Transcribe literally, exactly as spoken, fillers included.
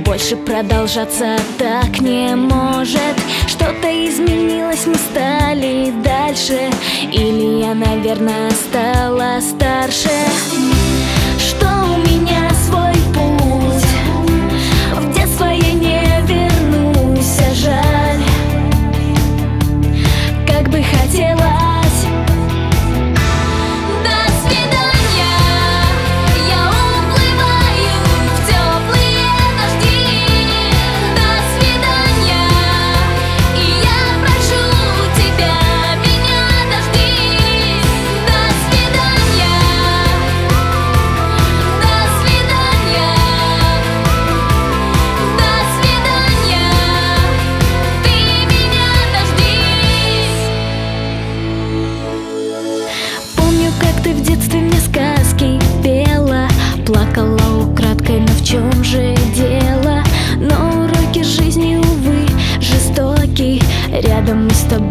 больше продолжаться так не может. Что-то изменилось, мы стали дальше, или я, наверное, стала старше. Что у меня свой путь, в детство я не вернусь, а жаль, как бы хотелось. Ты в детстве мне сказки пела, плакала украдкой, но в чем же дело? Но уроки жизни, увы, жестоки. Рядом мы с тобой